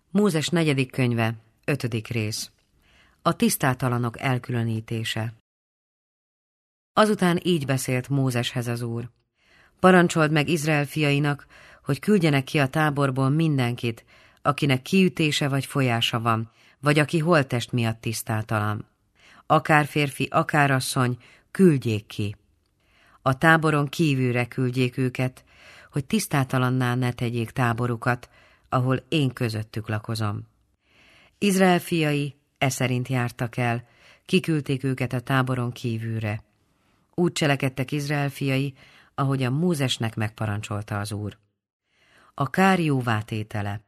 Mózes 4. könyve, 5. rész. A tisztátalanok elkülönítése. Azután így beszélt Mózeshez az Úr. Parancsold meg Izrael fiainak, hogy küldjenek ki a táborból mindenkit, akinek kiütése vagy folyása van, vagy aki holttest miatt tisztátalan. Akár férfi, akár asszony, küldjék ki. A táboron kívülre küldjék őket, hogy tisztátalanná ne tegyék táborukat, ahol én közöttük lakozom. Izrael fiai szerint jártak el, kiküldték őket a táboron kívülre. Úgy cselekedtek Izrael fiai, ahogyan Mózesnek megparancsolta az Úr. A kár jóvátétele.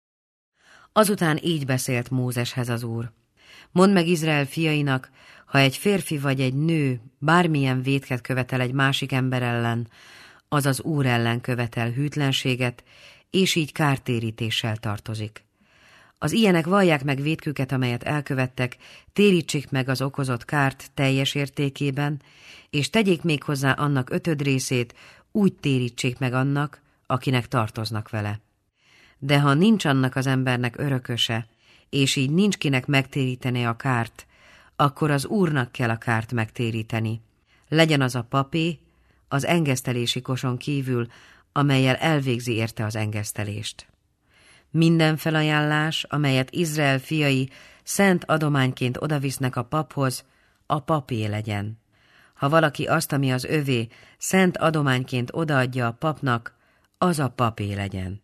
Azután így beszélt Mózeshez az Úr. Mondd meg Izrael fiainak, ha egy férfi vagy egy nő bármilyen vétket követel egy másik ember ellen, az az Úr ellen követel hűtlenséget, és így kártérítéssel tartozik. Az ilyenek vallják meg vétküket, amelyet elkövettek, térítsék meg az okozott kárt teljes értékében, és tegyék még hozzá annak 5. részét, úgy térítsék meg annak, akinek tartoznak vele. De ha nincs annak az embernek örököse, és így nincs kinek megtéríteni a kárt, akkor az Úrnak kell a kárt megtéríteni. Legyen az a papé, az engesztelési koson kívül, amellyel elvégzi érte az engesztelést. Minden felajánlás, amelyet Izrael fiai szent adományként odavisznek a paphoz, a papé legyen. Ha valaki azt, ami az övé, szent adományként odaadja a papnak, az a papé legyen.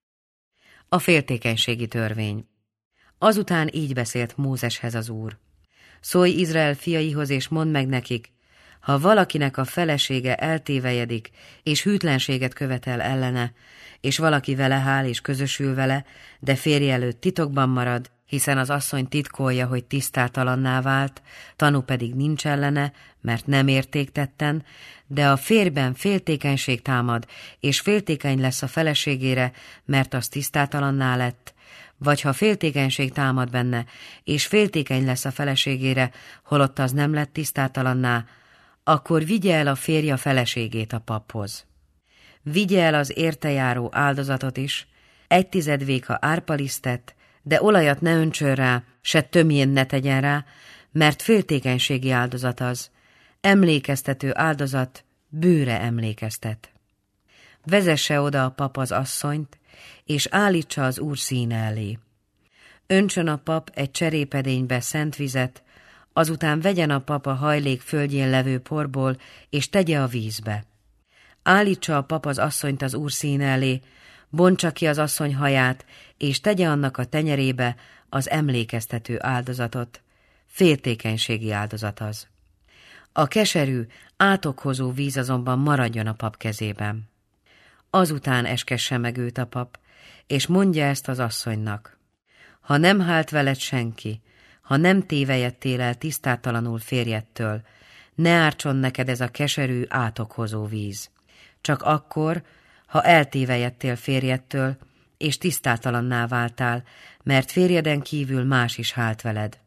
A féltékenységi törvény. Azután így beszélt Mózeshez az Úr. Szólj Izrael fiaihoz, és mondd meg nekik, ha valakinek a felesége eltévejedik, és hűtlenséget követel ellene, és valaki vele hál és közösül vele, de férje előtt titokban marad, hiszen az asszony titkolja, hogy tisztátalanná vált, tanú pedig nincs ellene, mert nem értéktetten, de a férjben féltékenység támad, és féltékeny lesz a feleségére, mert az tisztátalanná lett, vagy ha féltékenység támad benne, és féltékeny lesz a feleségére, holott az nem lett tisztátalanná, akkor vigye el a férje a feleségét a paphoz. Vigye el az érte járó áldozatot is, 1/10 véka árpalisztet, de olajat ne öntsön rá, se tömjén ne tegyen rá, mert féltékenységi áldozat az, emlékeztető áldozat, bűre emlékeztet. Vezesse oda a pap az asszonyt, és állítsa az Úr színe elé. Öntsön a pap egy cserépedénybe szent vizet, azután vegyen a pap a hajlék földjén levő porból, és tegye a vízbe. Állítsa a pap az asszonyt az Úr színe elé, bontsa ki az asszony haját, és tegye annak a tenyerébe az emlékeztető áldozatot. Féltékenységi áldozat az. A keserű, átokhozó víz azonban maradjon a pap kezében. Azután eskesse meg őt a pap, és mondja ezt az asszonynak. Ha nem hált veled senki, ha nem tévejedtél el tisztátalanul férjettől, ne ártson neked ez a keserű, átokhozó víz. Csak akkor, ha eltévejedtél férjettől, és tisztátalanná váltál, mert férjeden kívül más is hált veled.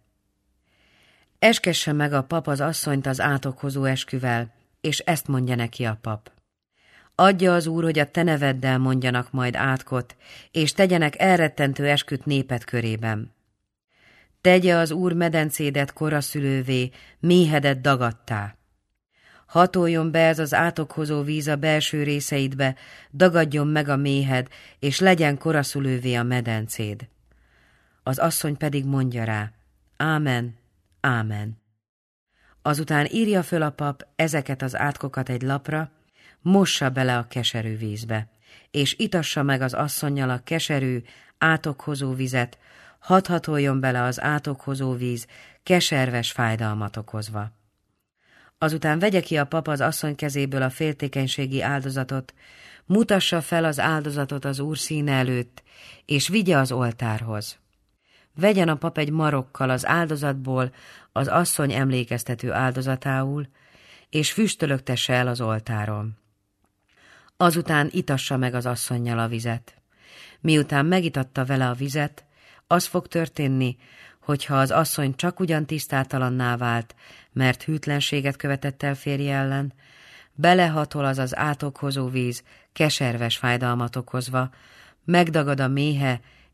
Eskesse meg a pap az asszonyt az átokhozó esküvel, és ezt mondja neki a pap. Adja az Úr, hogy a te neveddel mondjanak majd átkot, és tegyenek elrettentő esküt néped körében. Tegye az Úr medencédet koraszülővé, méhedet dagadtá. Hatoljon be ez az átokhozó víz a belső részeidbe, dagadjon meg a méhed, és legyen koraszülővé a medencéd. Az asszony pedig mondja rá, ámen, ámen. Azután írja föl a pap ezeket az átkokat egy lapra, mossa bele a keserű vízbe, és itassa meg az asszonnyal a keserű, átokhozó vizet, hadd hatoljon bele az átokhozó víz, keserves fájdalmat okozva. Azután vegye ki a pap az asszony kezéből a féltékenységi áldozatot, mutassa fel az áldozatot az Úr színe előtt, és vigye az oltárhoz. Vegyen a pap egy marokkal az áldozatból az asszony emlékeztető áldozatául, és füstölögtesse el az oltáron. Azután itassa meg az asszonnyal a vizet. Miután megitatta vele a vizet, az fog történni, hogyha az asszony csak ugyan tisztátalanná vált, mert hűtlenséget követett el férje ellen, belehatol az az átokhozó víz, keserves fájdalmat okozva, megdagad a méhe,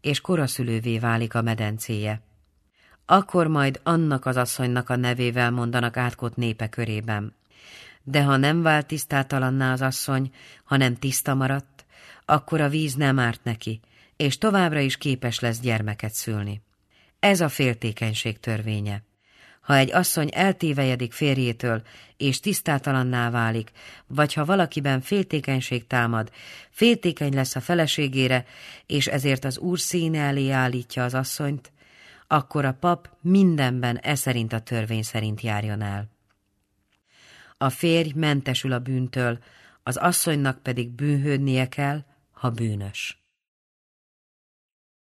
és koraszülővé válik a medencéje. Akkor majd annak az asszonynak a nevével mondanak átkot népe körében. De ha nem vált tisztátalanná az asszony, hanem tiszta maradt, akkor a víz nem árt neki, és továbbra is képes lesz gyermeket szülni. Ez a féltékenység törvénye. Ha egy asszony eltévejedik férjétől, és tisztátalanná válik, vagy ha valakiben féltékenység támad, féltékeny lesz a feleségére, és ezért az Úr színe elé állítja az asszonyt, akkor a pap mindenben szerint a törvény szerint járjon el. A férj mentesül a bűntől, az asszonynak pedig bűnhődnie kell, ha bűnös.